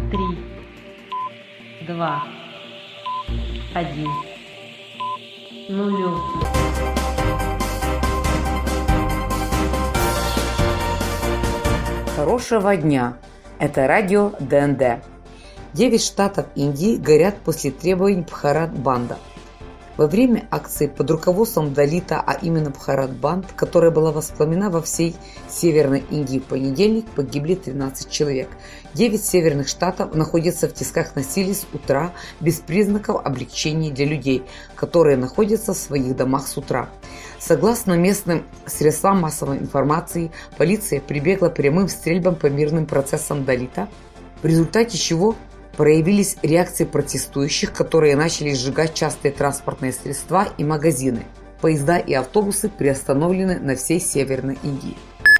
3, 2, 1, 0. Хорошего дня! Это радио ДНД. 9 штатов Индии горят после требований Бхарат-банда. Во время акции под руководством Далита, а именно Бхарат-банд, которая была воспламенена во всей Северной Индии в понедельник, погибли 13 человек. 9 северных штатов находятся в тисках насилия с утра без признаков облегчения для людей, которые находятся в своих домах с утра. Согласно местным средствам массовой информации, полиция прибегла к прямым стрельбам по мирным процессам Далита, в результате чего проявились реакции протестующих, которые начали сжигать частные транспортные средства и магазины. Поезда и автобусы приостановлены на всей Северной Индии.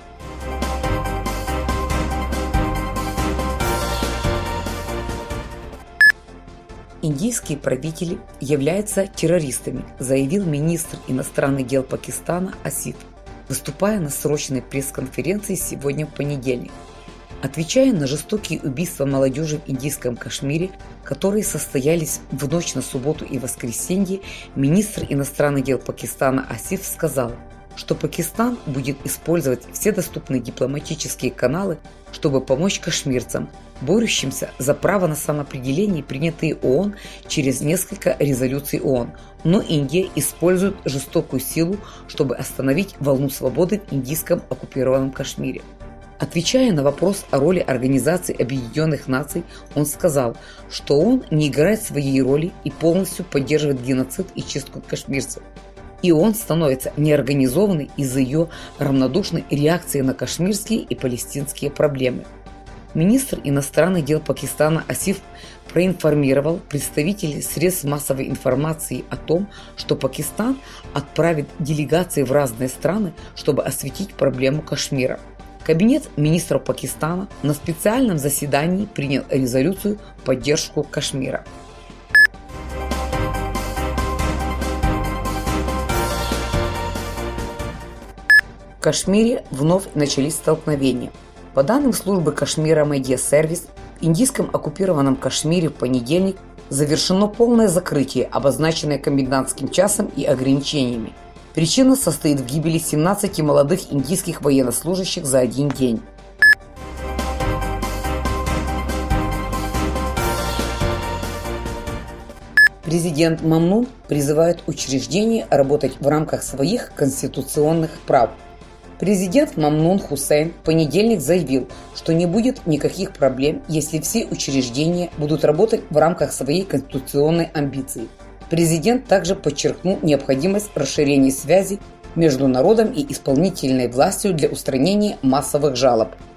Индийские правители являются террористами, заявил министр иностранных дел Пакистана Асиф, выступая на срочной пресс-конференции сегодня в понедельник. Отвечая на жестокие убийства молодежи в индийском Кашмире, которые состоялись в ночь на субботу и воскресенье, министр иностранных дел Пакистана Асиф сказал, что Пакистан будет использовать все доступные дипломатические каналы, чтобы помочь кашмирцам, борющимся за право на самоопределение, принятые ООН через несколько резолюций ООН. Но Индия использует жестокую силу, чтобы остановить волну свободы в индийском оккупированном Кашмире. Отвечая на вопрос о роли Организации Объединенных Наций, он сказал, что он не играет своей роли и полностью поддерживает геноцид и чистку кашмирцев. И он становится неорганизованной из-за ее равнодушной реакции на кашмирские и палестинские проблемы. Министр иностранных дел Пакистана Асиф проинформировал представителей средств массовой информации о том, что Пакистан отправит делегации в разные страны, чтобы осветить проблему Кашмира. Кабинет министров Пакистана на специальном заседании принял резолюцию в поддержку Кашмира. В Кашмире вновь начались столкновения. По данным службы Кашмира Медиа Сервис, в индийском оккупированном Кашмире в понедельник завершено полное закрытие, обозначенное комендантским часом и ограничениями. Причина состоит в гибели 17 молодых индийских военнослужащих за один день. Президент Мамнун призывает учреждения работать в рамках своих конституционных прав. Президент Мамнун Хусейн в понедельник заявил, что не будет никаких проблем, если все учреждения будут работать в рамках своей конституционной амбиции. Президент также подчеркнул необходимость расширения связи между народом и исполнительной властью для устранения массовых жалоб.